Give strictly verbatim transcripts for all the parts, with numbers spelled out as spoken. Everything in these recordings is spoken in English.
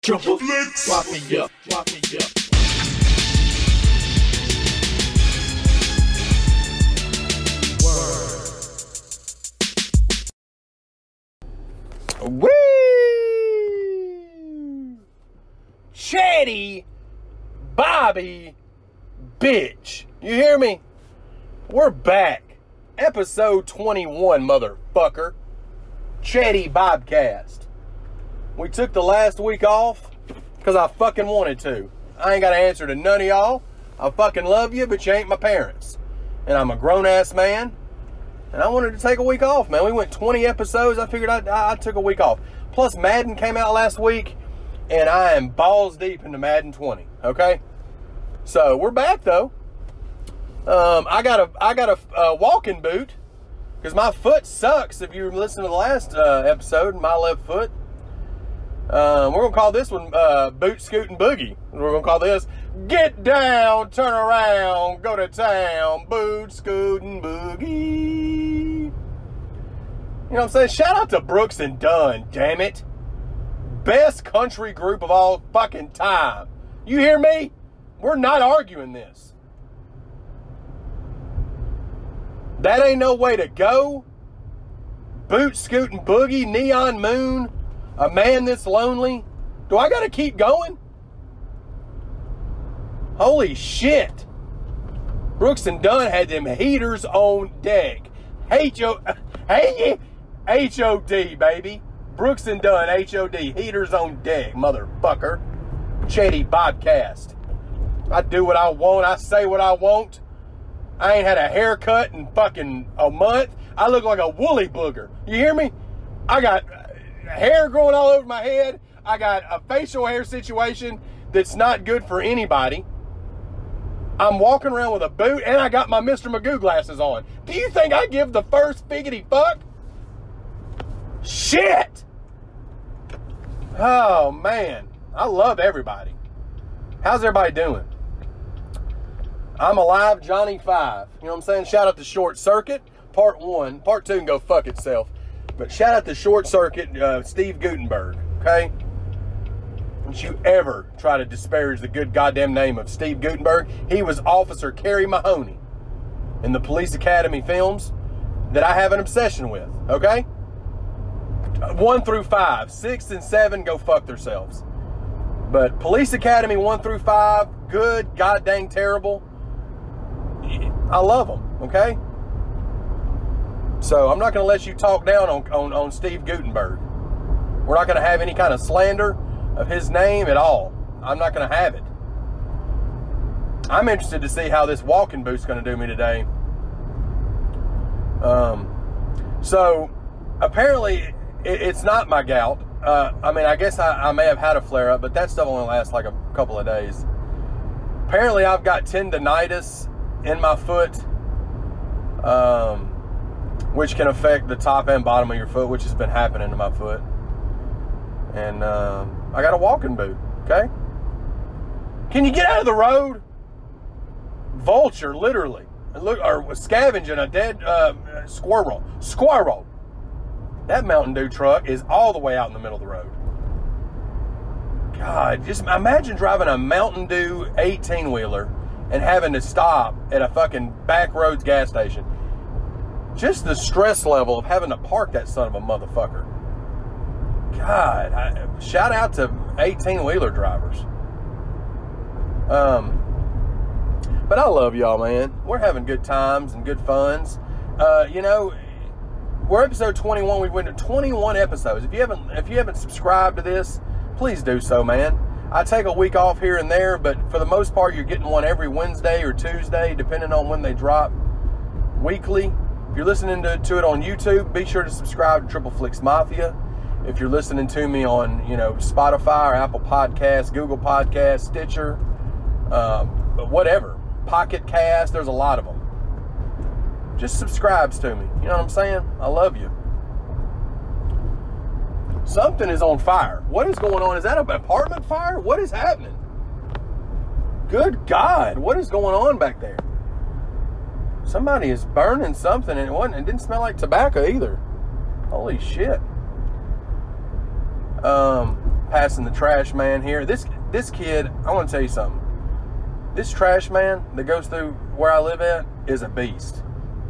Triple flicks. Lock me up, lock me up. Woo! Chatty Bobby bitch. You hear me? We're back. Episode twenty-one, motherfucker. Chatty Bobcast. We took the last week off because I fucking wanted to. I ain't got to answer to none of y'all. I fucking love you, but you ain't my parents. And I'm a grown-ass man. And I wanted to take a week off, man. We went twenty episodes. I figured I, I, I took a week off. Plus, Madden came out last week, and I am balls deep into Madden twenty, okay? So, we're back, though. Um, I got a, I got a, a walking boot, because my foot sucks. If you listen to the last uh, episode, my left foot. Um, we're going to call this one uh, Boot Scootin' Boogie. We're going to call this Get Down, Turn Around, Go to Town, Boot Scootin' Boogie. You know what I'm saying? Shout out to Brooks and Dunn, damn it. Best country group of all fucking time. You hear me? We're not arguing this. That ain't no way to go. Boot Scootin' Boogie, Neon Moon, A Man That's Lonely. Do I got to keep going? Holy shit. Brooks and Dunn had them heaters on deck. H O H O D, baby. Brooks and Dunn, H O D. Heaters on deck, motherfucker. Chatty Bobcast. I do what I want. I say what I want. I ain't had a haircut in fucking a month. I look like a woolly booger. You hear me? I got hair growing all over my head. I got a facial hair situation that's not good for anybody. I'm walking around with a boot, and I got my Mister Magoo glasses on. Do you think I give the first figgity fuck? Shit! Oh, man. I love everybody. How's everybody doing? I'm alive, Johnny Five. You know what I'm saying? Shout out to Short Circuit, part one. Part two can go fuck itself. But shout out to Short Circuit, uh, Steve Guttenberg, okay? Don't you ever try to disparage the good goddamn name of Steve Guttenberg. He was Officer Kerry Mahoney in the Police Academy films that I have an obsession with, okay? One through five. Six and seven go fuck themselves. But Police Academy one through five, good, god dang terrible. I love them, okay? So I'm not going to let you talk down on, on, on Steve Guttenberg. We're not going to have any kind of slander of his name at all. I'm not going to have it. I'm interested to see how this walking boot's going to do me today. Um, so apparently it, it's not my gout. Uh, I mean, I guess I, I may have had a flare up, but that stuff only lasts like a couple of days. Apparently I've got tendonitis in my foot, um, which can affect the top and bottom of your foot, which has been happening to my foot. And um, I got a walking boot, okay? Can you get out of the road? Vulture, literally. Look, or scavenging a dead uh, squirrel. Squirrel. That Mountain Dew truck is all the way out in the middle of the road. God, just imagine driving a Mountain Dew eighteen-wheeler and having to stop at a fucking back roads gas station. Just the stress level of having to park that son of a motherfucker. God, I, shout out to eighteen-wheeler drivers. Um, but I love y'all, man. We're having good times and good funs. Uh, you know, we're episode twenty-one. We've went to twenty-one episodes. If you haven't, if you haven't subscribed to this, please do so, man. I take a week off here and there, but for the most part, you're getting one every Wednesday or Tuesday, depending on when they drop weekly. If you're listening to, to it on YouTube, be sure to subscribe to Triple Flicks Mafia. If you're listening to me on, you know, Spotify or Apple Podcasts, Google Podcasts, Stitcher, um, whatever, Pocket Cast, there's a lot of them. Just subscribes to me. You know what I'm saying? I love you. Something is on fire. What is going on? Is that an apartment fire? What is happening? Good God, what is going on back there? Somebody is burning something, and it wasn't. It didn't smell like tobacco either. Holy shit. Um, passing the trash man here. This this kid, I want to tell you something. This trash man that goes through where I live at is a beast.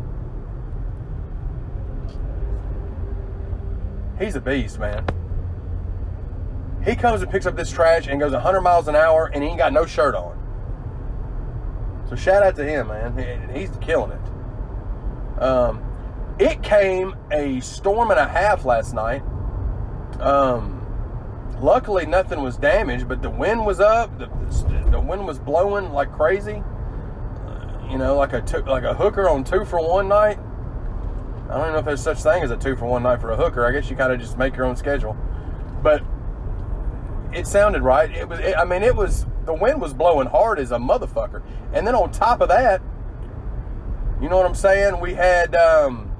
He's a beast, man. He comes and picks up this trash and goes one hundred miles an hour and he ain't got no shirt on. So shout out to him, man. He's killing it. Um, it came a storm and a half last night. Um, luckily, nothing was damaged, but the wind was up. The, the wind was blowing like crazy. Uh, you know, like a two, like a hooker on two for one night. I don't even know if there's such thing as a two for one night for a hooker. I guess you kind of just make your own schedule. But it sounded right. It was. It, I mean, it was. The wind was blowing hard as a motherfucker. And then on top of that, you know what I'm saying? We had um,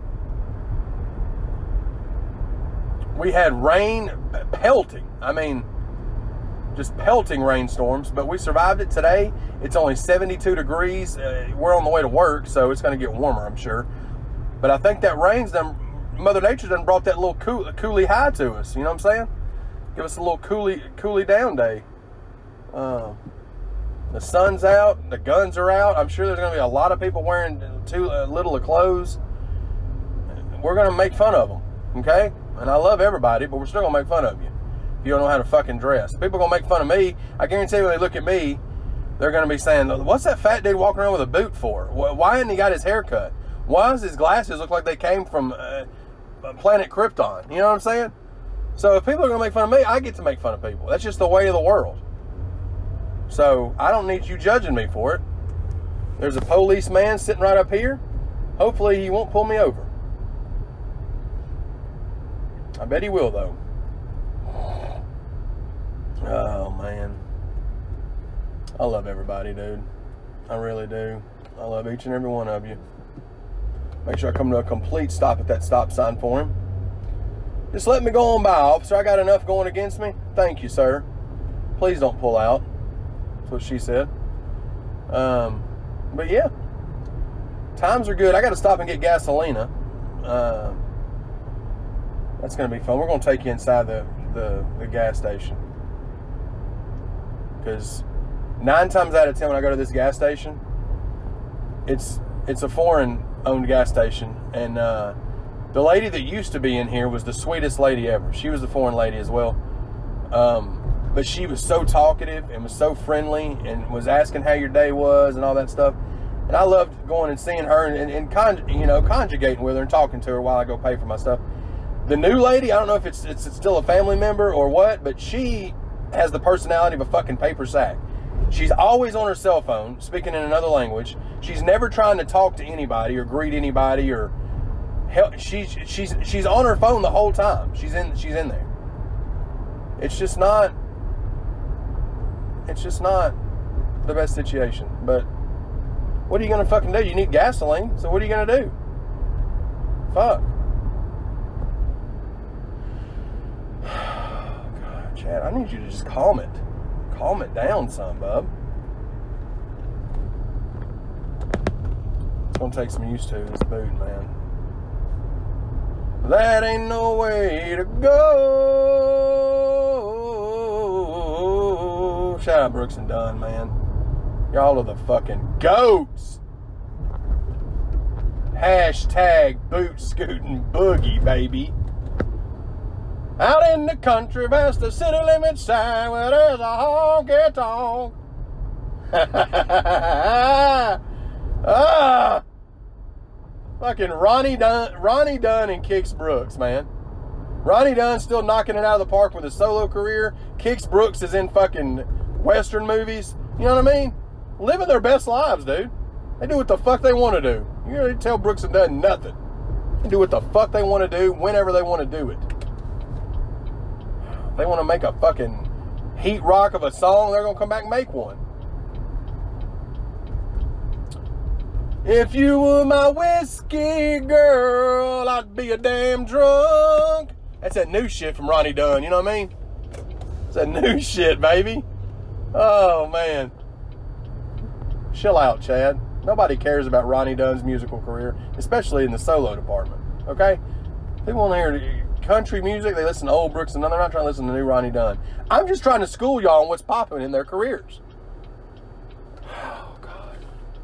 we had rain pelting. I mean, just pelting rainstorms. But we survived it today. It's only seventy-two degrees. Uh, we're on the way to work, so it's going to get warmer, I'm sure. But I think that rain's done. Mother Nature done brought that little cool, coolie high to us. You know what I'm saying? Give us a little coolie, coolie down day. Uh, the sun's out. The guns are out. I'm sure there's going to be a lot of people wearing too uh, little of clothes. We're going to make fun of them, okay? And I love everybody, but we're still going to make fun of you if you don't know how to fucking dress. People are going to make fun of me. I guarantee you when they look at me, they're going to be saying, what's that fat dude walking around with a boot for? Why hasn't he got his hair cut? Why does his glasses look like they came from uh, planet Krypton? You know what I'm saying? So if people are going to make fun of me, I get to make fun of people. That's just the way of the world. So I don't need you judging me for it. There's a policeman sitting right up here. Hopefully he won't pull me over. I bet he will, though. Oh, man. I love everybody, dude. I really do. I love each and every one of you. Make sure I come to a complete stop at that stop sign for him. Just let me go on by, officer. I got enough going against me. Thank you, sir. Please don't pull out. That's what she said. Um, but yeah, times are good. I got to stop and get gasolina. Uh, that's going to be fun. We're going to take you inside the, the, the gas station. Because nine times out of ten when I go to this gas station, it's it's a foreign-owned gas station. And uh, the lady that used to be in here was the sweetest lady ever. She was the foreign lady as well. Um, but she was so talkative and was so friendly and was asking how your day was and all that stuff. And I loved going and seeing her and, and, and con, you know, conjugating with her and talking to her while I go pay for my stuff. The new lady, I don't know if it's, it's still a family member or what, but she has the personality of a fucking paper sack. She's always on her cell phone, speaking in another language. She's never trying to talk to anybody or greet anybody or help. She's she's she's on her phone the whole time. She's in she's in there. It's just not. It's just not the best situation. But what are you gonna fucking do? You need gasoline. So what are you gonna do? Fuck. God, Chad, I need you to just calm it. Calm it down, son, bub. It's gonna take some used to this boot, man. That ain't no way to go. Shout out Brooks and Dunn, man. Y'all are the fucking goats. Hashtag boot scooting boogie, baby. Out in the country, past the city limit sign, where there's a honky tonk. ah, fucking Ronnie Dunn, Ronnie Dunn and Kix Brooks, man. Ronnie Dunn still knocking it out of the park with his solo career. Kix Brooks is in fucking Western movies. You know what I mean? Living their best lives, dude. They do what the fuck they want to do. You really tell Brooks and Dunn nothing. They do what the fuck they want to do, whenever they want to do it. They want to make a fucking heat rock of a song, they're going to come back and make one. If you were my whiskey girl, I'd be a damn drunk. That's that new shit from Ronnie Dunn, you know what I mean? It's that new shit, baby. Oh, man. Chill out, Chad. Nobody cares about Ronnie Dunn's musical career, especially in the solo department, okay? People on here country music. They listen to old Brooks and Dunn. They're not trying to listen to new Ronnie Dunn. I'm just trying to school y'all on what's popping in their careers. Oh, God.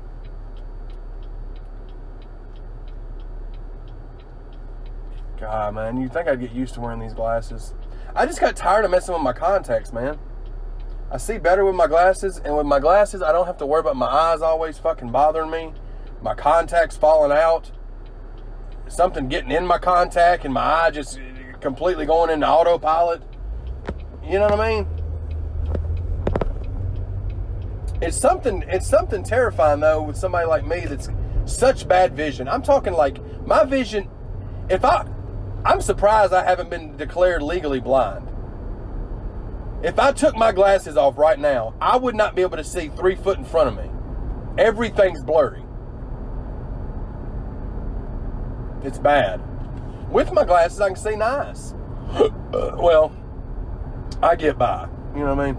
God, man, you'd think I'd get used to wearing these glasses. I just got tired of messing with my contacts, man. I see better with my glasses, and with my glasses, I don't have to worry about my eyes always fucking bothering me. My contacts falling out. Something getting in my contact, and my eye just completely going into autopilot. You know what I mean? It's something, it's something terrifying, though, with somebody like me that's such bad vision. I'm talking like, my vision, if I, I'm surprised I haven't been declared legally blind. If I took my glasses off right now, I would not be able to see three foot in front of me. Everything's blurry. It's bad. With my glasses, I can see nice. Well, I get by. You know what I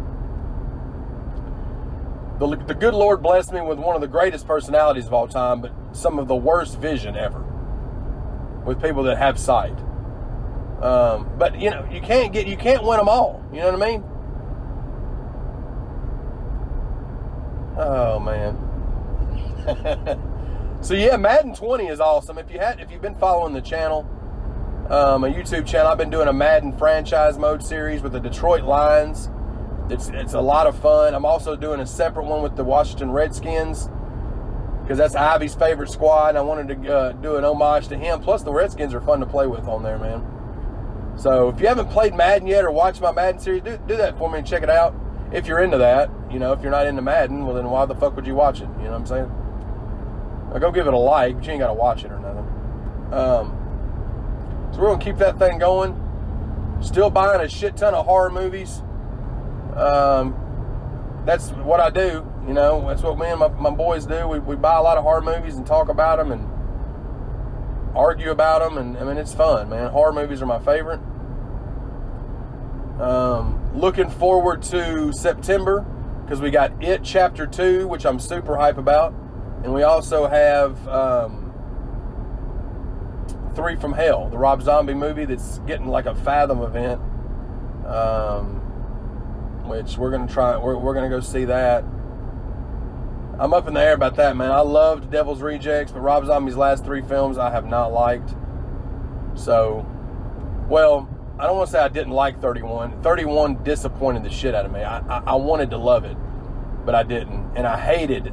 mean? The, the good Lord blessed me with one of the greatest personalities of all time, but some of the worst vision ever. With people that have sight. Um, but, you know, you can't get, you can't win them all. You know what I mean? Oh, man. So, yeah, Madden twenty is awesome. If, you had, if you've been following the channel, um, a YouTube channel, I've been doing a Madden franchise mode series with the Detroit Lions. It's, it's a lot of fun. I'm also doing a separate one with the Washington Redskins because that's Ivy's favorite squad, and I wanted to uh, do an homage to him. Plus, the Redskins are fun to play with on there, man. So, if you haven't played Madden yet or watched my Madden series, do, do that for me and check it out. If you're into that, you know, if you're not into Madden, well, then why the fuck would you watch it? You know what I'm saying? Now, go give it a like, but you ain't got to watch it or nothing. Um, so, we're going to keep that thing going. Still buying a shit ton of horror movies. Um, that's what I do, you know. That's what me and my, my boys do. We, we buy a lot of horror movies and talk about them and argue about them, and I mean, it's fun, man. Horror movies are my favorite. Um, looking forward to September because we got It Chapter two, which I'm super hype about, and we also have um, Three from Hell, the Rob Zombie movie that's getting like a Fathom event, um, which we're gonna try. We're we're gonna go see that. I'm up in the air about that, man. I loved Devil's Rejects, but Rob Zombie's last three films I have not liked. So, well, I don't want to say I didn't like thirty-one. thirty-one disappointed the shit out of me. I, I, I wanted to love it, but I didn't. And I hated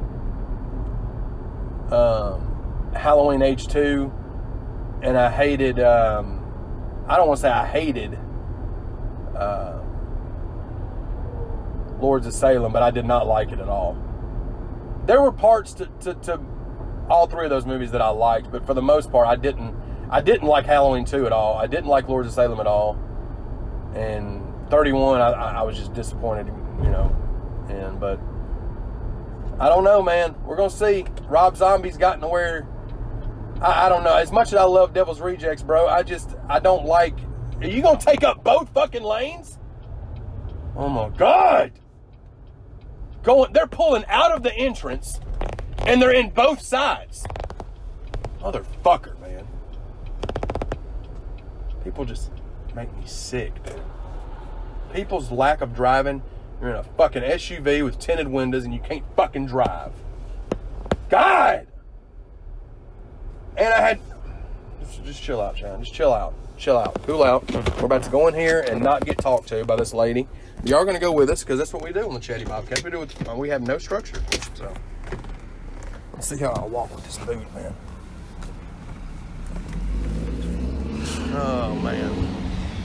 um, Halloween H two, and I hated, um, I don't want to say I hated uh, Lords of Salem, but I did not like it at all. There were parts to, to, to all three of those movies that I liked, but for the most part, I didn't. I didn't like Halloween two at all. I didn't like Lords of Salem at all. And thirty-one, I, I was just disappointed, you know. And but I don't know, man. We're gonna see. Rob Zombie's gotten to where I, I don't know. As much as I love Devil's Rejects, bro, I just I don't like. Are you gonna take up both fucking lanes? Oh my God! Going, they're pulling out of the entrance, and they're in both sides. Motherfucker, man. People just make me sick, dude. People's lack of driving. You're in a fucking S U V with tinted windows, and you can't fucking drive. God! And I had... Just, just chill out, Sean. Just chill out. Chill out. Cool out. We're about to go in here and not get talked to by this lady. Y'all are going to go with us because that's what we do on the Chatty Bobcat. We do it, uh, we have no structure. So, let's see how I walk with this boot, man. Oh, man.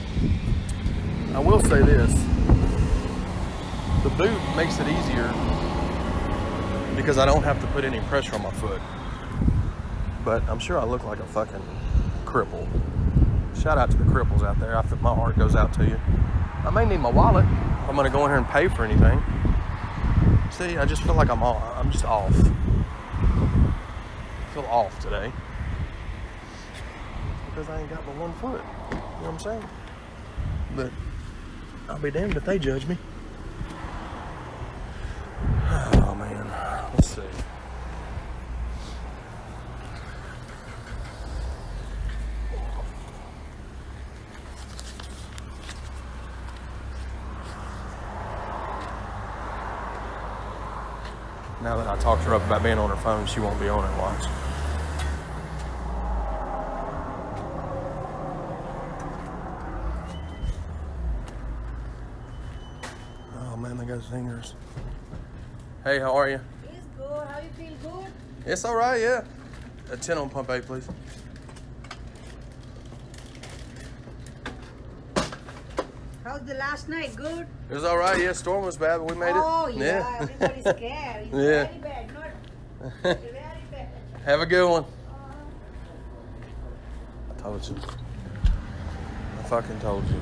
I will say this. The boot makes it easier because I don't have to put any pressure on my foot. But I'm sure I look like a fucking cripple. Shout out to the cripples out there. I think my heart goes out to you. I may need my wallet if I'm going to go in here and pay for anything. See, I just feel like I'm off. I'm just off. I feel off today. Because I ain't got my one foot. You know what I'm saying? But I'll be damned if they judge me. Oh, man. Let's see. Now that I talked her up about being on her phone, she won't be on it. Watch. Oh man, they got singers. Hey, how are you? It's good. How you feel? Good? It's all right, yeah. A ten on pump eight, please. How's the last night? Good? It was all right, yeah. Storm was bad, but we made it. Oh, yeah. Everybody's scared. It's Yeah. very bad. Not very bad. Have a good one. I told you. I fucking told you.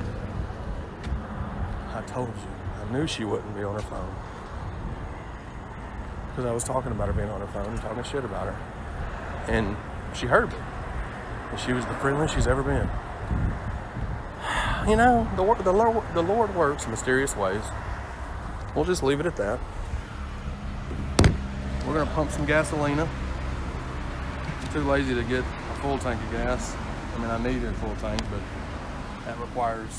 I told you. I knew she wouldn't be on her phone. Because I was talking about her being on her phone and talking shit about her. And she heard me. And she was the friendliest she's ever been. You know, the, the, Lord, the Lord works in mysterious ways. We'll just leave it at that. We're going to pump some gasolina. I'm too lazy to get a full tank of gas. I mean, I need a full tank, but that requires...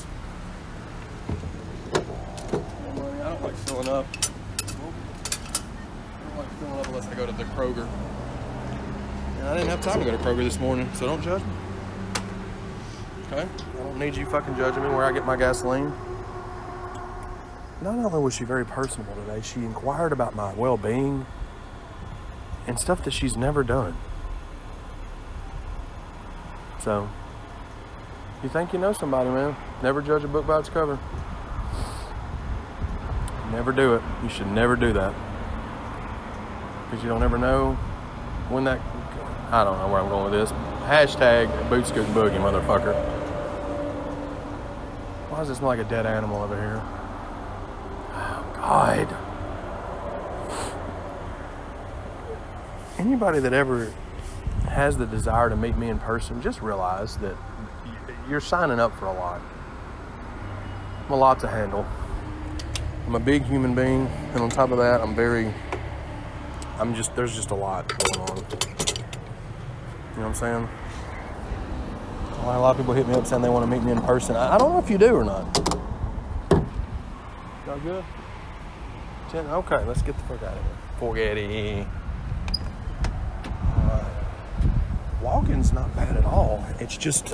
I don't like filling up. I don't like filling up unless I go to the Kroger. And I didn't have time to go to Kroger this morning, so don't judge me. Okay? I don't need you fucking judging me where I get my gasoline. Not only was she very personable today, she inquired about my well-being and stuff that she's never done. So, you think you know somebody, man. Never judge a book by its cover. Never do it. You should never do that. Because you don't ever know when that... I don't know where I'm going with this. Hashtag Boots Good Boogie, motherfucker. Why does it smell like a dead animal over here? Oh, God. Anybody that ever has the desire to meet me in person, just realize that you're signing up for a lot. I'm a lot to handle. I'm a big human being, and on top of that, I'm very, I'm just, there's just a lot going on. You know what I'm saying? Why a lot of people hit me up saying they want to meet me in person. I, I don't know if you do or not. Y'all good? Ten? Okay, let's get the fuck out of here. Forget it. Alright. Walking's not bad at all. It's just...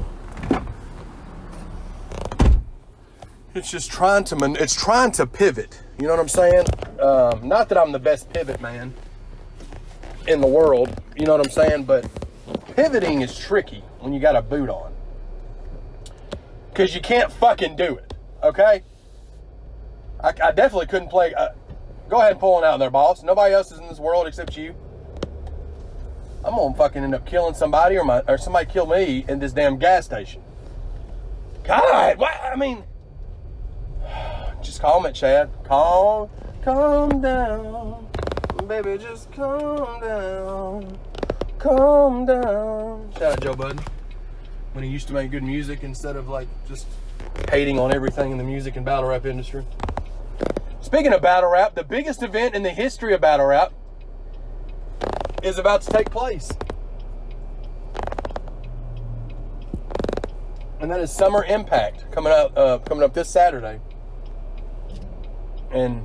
It's just trying to, man, it's trying to pivot. You know what I'm saying? Um, not that I'm the best pivot man in the world. You know what I'm saying? But pivoting is tricky when you got a boot on. Because you can't fucking do it. Okay? I, I definitely couldn't play. Uh, go ahead and pull it out there, boss. Nobody else is in this world except you. I'm going to fucking end up killing somebody or, my, or somebody kill me in this damn gas station. God, what? I mean... Just calm it, Chad. Calm, calm down. Baby, just calm down. Calm down. Shout out Joe Budden. When he used to make good music instead of like just hating on everything in the music and battle rap industry. Speaking of battle rap, the biggest event in the history of battle rap is about to take place. And that is Summer Impact coming up, uh, coming up this Saturday. And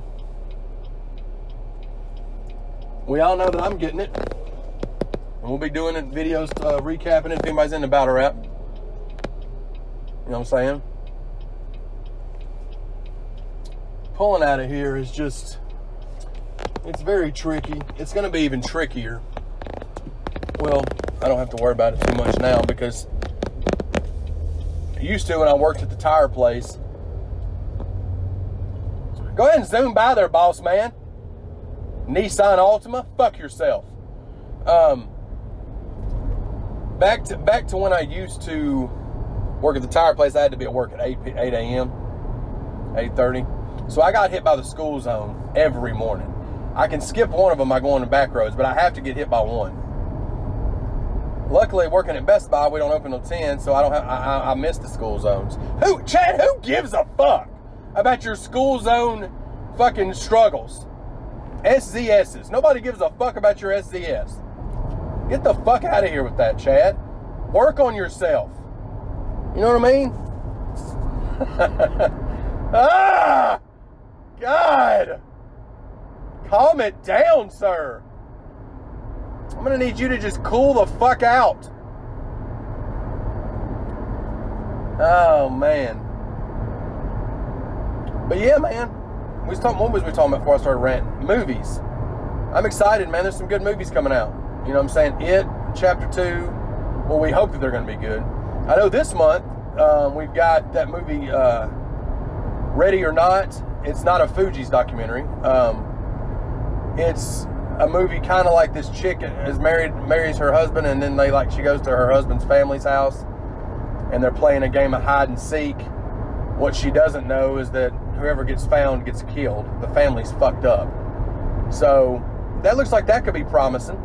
we all know that I'm getting it. And we'll be doing it, videos, uh, recapping it if anybody's into battle rap. You know what I'm saying? Pulling out of here is just, it's very tricky. It's going to be even trickier. Well, I don't have to worry about it too much now because I used to when I worked at the tire place. Go ahead and zoom by there, boss man. Nissan Altima, fuck yourself. Um, back to back to when I used to work at the tire place. I had to be at work at eight a.m., eight thirty. So I got hit by the school zone every morning. I can skip one of them by going to back roads, but I have to get hit by one. Luckily, working at Best Buy, we don't open until ten, so I don't have. I, I, I miss the school zones. Who, Chad? Who gives a fuck about your school zone fucking struggles? S Z Ss. Nobody gives a fuck about your S Z S. Get the fuck out of here with that, Chad. Work on yourself. You know what I mean? Ah! God! Calm it down, sir. I'm gonna need you to just cool the fuck out. Oh, man. But yeah, man. We was talking, what was we talking about before I started ranting? Movies. I'm excited, man. There's some good movies coming out. You know what I'm saying? It, Chapter two. Well, we hope that they're going to be good. I know this month, um, we've got that movie, uh, Ready or Not. It's not a Fugees documentary. Um, it's a movie kind of like this chick is married, marries her husband, and then they like, she goes to her husband's family's house, and they're playing a game of hide and seek. What she doesn't know is that whoever gets found gets killed. The family's fucked up. So that looks like that could be promising.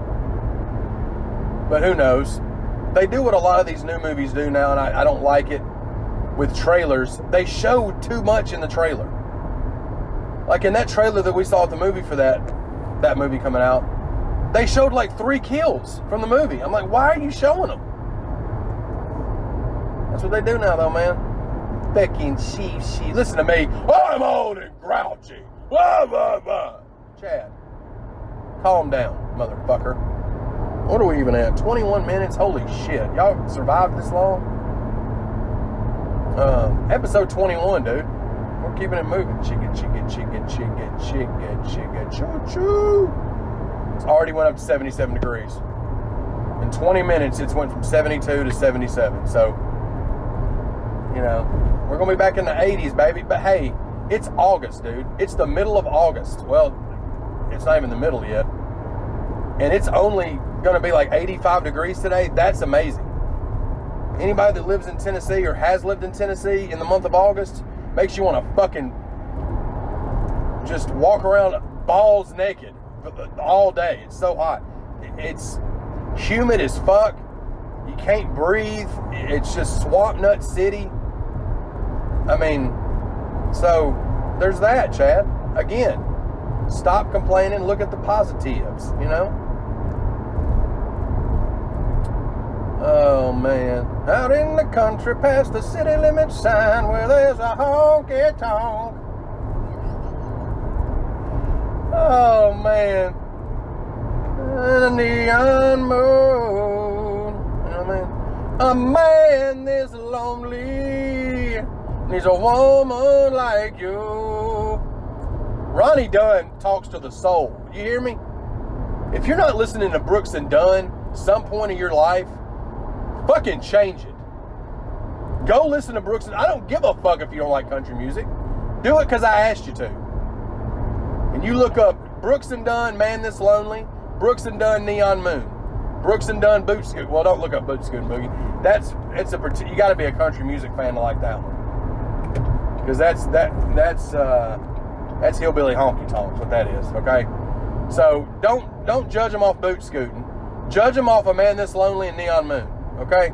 But who knows? They do what a lot of these new movies do now, and I, I don't like it with trailers. They show too much in the trailer. Like in that trailer that we saw at the movie for that, that movie coming out, they showed like three kills from the movie. I'm like, why are you showing them? That's what they do now, though, man. Fucking she, she. Listen to me. I'm old and grouchy. Blah, blah, blah. Chad, calm down, motherfucker. What are we even at? twenty-one minutes? Holy shit. Y'all survived this long? Um, episode twenty-one, dude. We're keeping it moving. Chicka, chicka, chicka, chicka, chicka, chicka, choo, choo. It's already went up to seventy-seven degrees. In twenty minutes, it's went from seventy-two to seventy-seven. So, you know, we're going to be back in the eighties, baby. But hey, it's August, dude. It's the middle of August. Well, it's not even the middle yet. And it's only going to be like eighty-five degrees today. That's amazing. Anybody that lives in Tennessee or has lived in Tennessee in the month of August makes you want to fucking just walk around balls naked all day. It's so hot. It's humid as fuck. You can't breathe. It's just swamp nut city. I mean, so there's that, Chad. Again, stop complaining. Look at the positives, you know? Oh, man. Out in the country past the city limit sign where there's a honky-tonk. Oh, man. And a neon moon. You know what I mean? A man this lonely needs a woman like you. Ronnie Dunn talks to the soul. You hear me? If you're not listening to Brooks and Dunn some point in your life, fucking change it. Go listen to Brooks and I don't give a fuck if you don't like country music. Do it because I asked you to. And you look up Brooks and Dunn, Man This Lonely, Brooks and Dunn, Neon Moon, Brooks and Dunn, Boot Scoot. Well, don't look up Boot Scoot and Boogie. That's it's a you got to be a country music fan to like that one. Because that's that that's uh, that's hillbilly honky tonks. What that is, okay? So don't don't judge them off Boot Scooting. Judge them off a Man This Lonely and Neon Moon. Okay.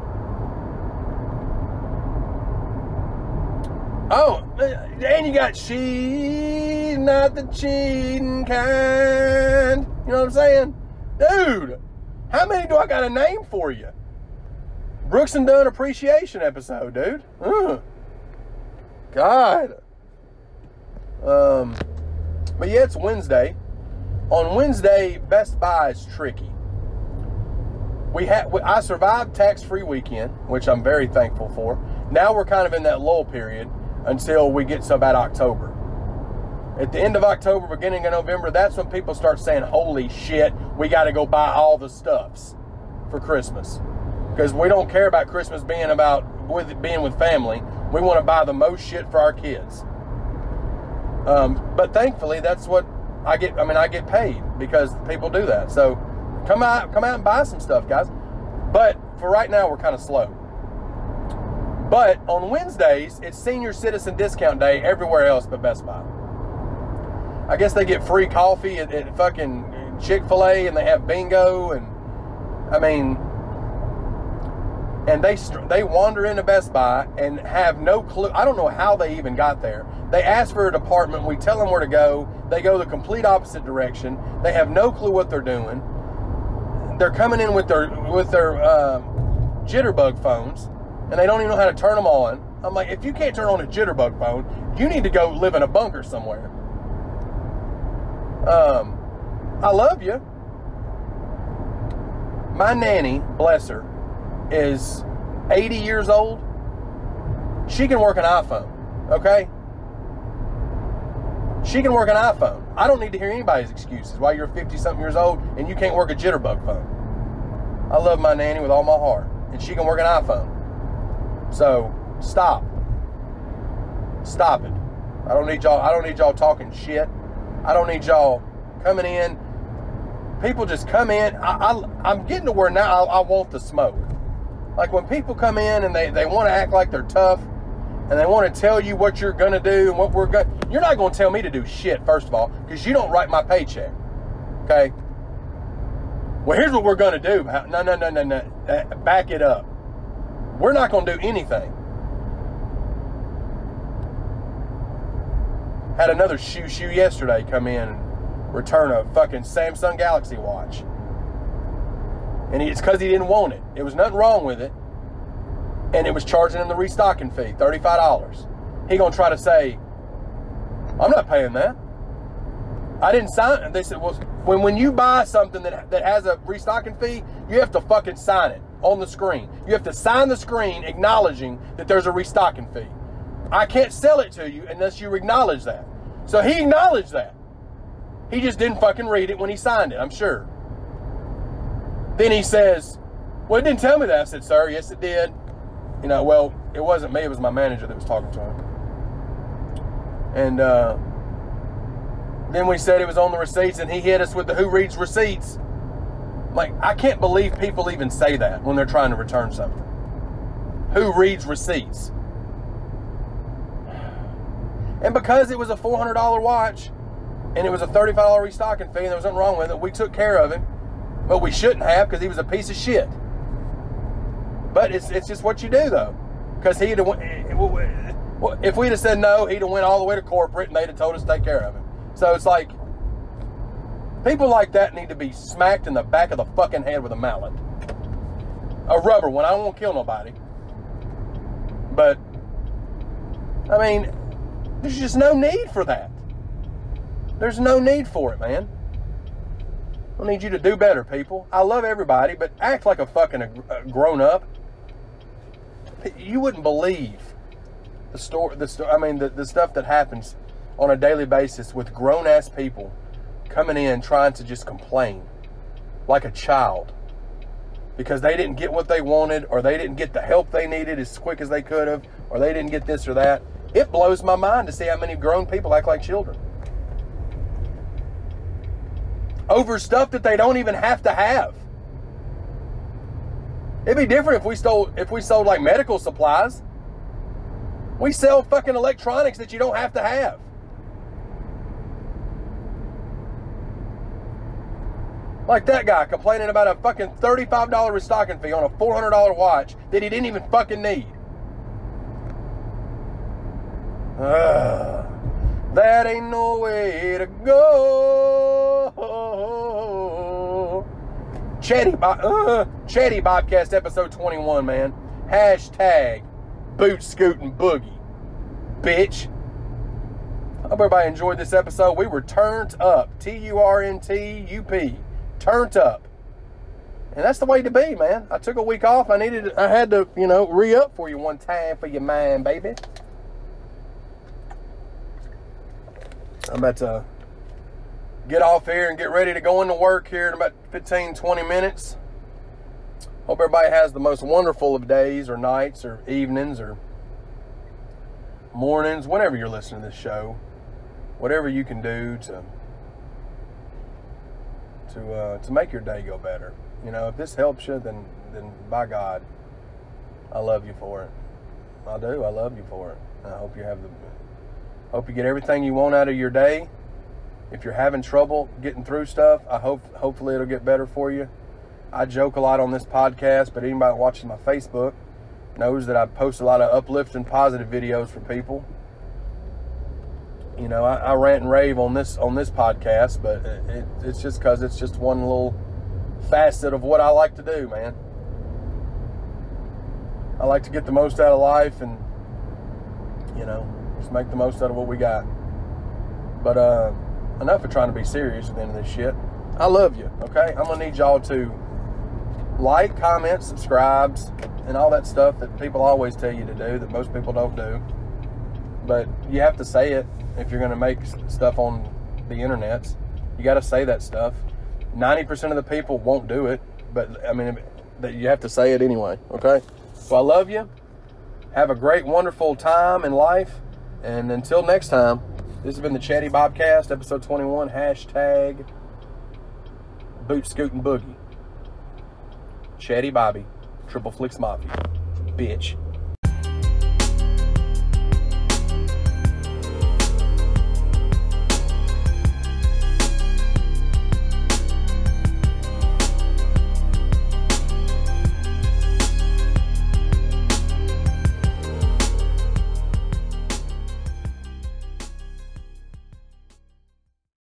Oh, and you got She's Not the Cheating Kind. You know what I'm saying? Dude, how many do I got a name for you? Brooks and Dunn appreciation episode, dude. Ugh. God. Um, but yeah, it's Wednesday. On Wednesday, Best Buy is tricky. We had I survived tax-free weekend, which I'm very thankful for. Now we're kind of in that lull period until we get to about October. At the end of October, beginning of November, that's when people start saying, holy shit, we got to go buy all the stuffs for Christmas. Because we don't care about Christmas being about with being with family. We want to buy the most shit for our kids. Um, but thankfully, that's what I get. I mean, I get paid because people do that. So come out, come out and buy some stuff, guys. But for right now, we're kind of slow. But on Wednesdays, it's Senior Citizen Discount Day everywhere else but Best Buy. I guess they get free coffee at, at fucking Chick-fil-A, and they have bingo, and I mean, and they they wander into Best Buy and have no clue. I don't know how they even got there. They ask for a department. We tell them where to go. They go the complete opposite direction. They have no clue what they're doing. They're coming in with their with their uh, jitterbug phones, and they don't even know how to turn them on. I'm like, if you can't turn on a jitterbug phone, you need to go live in a bunker somewhere. Um, I love you. My nanny, bless her, is eighty years old. She can work an iPhone, okay? She can work an iPhone. I don't need to hear anybody's excuses why you're fifty-something years old and you can't work a jitterbug phone. I love my nanny with all my heart, and she can work an iPhone. So, stop. Stop it. I don't need y'all, I don't need y'all talking shit. I don't need y'all coming in. People just come in. I, I, I'm getting to where now I, I want the smoke. Like when people come in and they, they want to act like they're tough, and they want to tell you what you're going to do and what we're going to... You're not going to tell me to do shit, first of all, because you don't write my paycheck. Okay? Well, here's what we're going to do. No, no, no, no, no. Back it up. We're not going to do anything. Had another shoo shoo yesterday come in and return a fucking Samsung Galaxy watch. And it's because he didn't want it. It was nothing wrong with it. And it was charging him the restocking fee, thirty-five dollars. He gonna try to say, I'm not paying that. I didn't sign it. They said, well, when, when you buy something that, that has a restocking fee, you have to fucking sign it on the screen. You have to sign the screen acknowledging that there's a restocking fee. I can't sell it to you unless you acknowledge that. So he acknowledged that. He just didn't fucking read it when he signed it, I'm sure. Then he says, well, it didn't tell me that. I said, sir, yes, it did. You know, well, it wasn't me. It was my manager that was talking to him. And uh, then we said it was on the receipts, and he hit us with the who reads receipts. Like, I can't believe people even say that when they're trying to return something. Who reads receipts? And because it was a four hundred dollar watch, and it was a thirty-five dollar restocking fee, and there was nothing wrong with it, we took care of him. But we shouldn't have, because he was a piece of shit. But it's it's just what you do, though. Because he'd have went, if we'd have said no, he'd have went all the way to corporate, and they'd have told us to take care of him. So it's like, people like that need to be smacked in the back of the fucking head with a mallet. A rubber one. I don't want to kill nobody. But, I mean, there's just no need for that. There's no need for it, man. I need you to do better, people. I love everybody, but act like a fucking a grown-up. You wouldn't believe the story. The sto- I mean, the, the stuff that happens on a daily basis with grown-ass people coming in trying to just complain like a child because they didn't get what they wanted, or they didn't get the help they needed as quick as they could have, or they didn't get this or that. It blows my mind to see how many grown people act like children over stuff that they don't even have to have. It'd be different if we stole, if we sold like medical supplies. We sell fucking electronics that you don't have to have. Like that guy complaining about a fucking thirty-five dollar restocking fee on a four hundred dollar watch that he didn't even fucking need. Uh, that ain't no way to go. Chatty, uh, Chatty Bobcast episode twenty-one, man. Hashtag boot scooting boogie. Bitch. I hope everybody enjoyed this episode. We were turned up. T U R N T U P. Turned up. And that's the way to be, man. I took a week off. I needed, I had to, you know, re-up for you one time for your mind, baby. I'm about to get off here and get ready to go into work here in about fifteen, twenty minutes. Hope everybody has the most wonderful of days or nights or evenings or mornings, whenever you're listening to this show. Whatever you can do to to uh, to make your day go better. You know, if this helps you, then then by God, I love you for it. I do. I love you for it. I hope you have the hope you get everything you want out of your day. If you're having trouble getting through stuff, I hope hopefully it'll get better for you. I joke a lot on this podcast, but anybody watching my Facebook knows that I post a lot of uplifting, positive videos for people. You know, I, I rant and rave on this on this podcast, but it, it, it's just because it's just one little facet of what I like to do, man. I like to get the most out of life and, you know, just make the most out of what we got. But uh, enough of trying to be serious at the end of this shit. I love you, okay? I'm gonna need y'all to like, comment, subscribe, and all that stuff that people always tell you to do that most people don't do. But you have to say it if you're gonna make stuff on the internets. You gotta say that stuff. ninety percent of the people won't do it, but I mean, that you have to say it anyway, okay? So I love you. Have a great, wonderful time in life. And until next time, this has been the Chatty Bobcast, episode twenty-one, hashtag Boot Scootin' Boogie. Chatty Bobby, Triple Flicks Mafia. Bitch.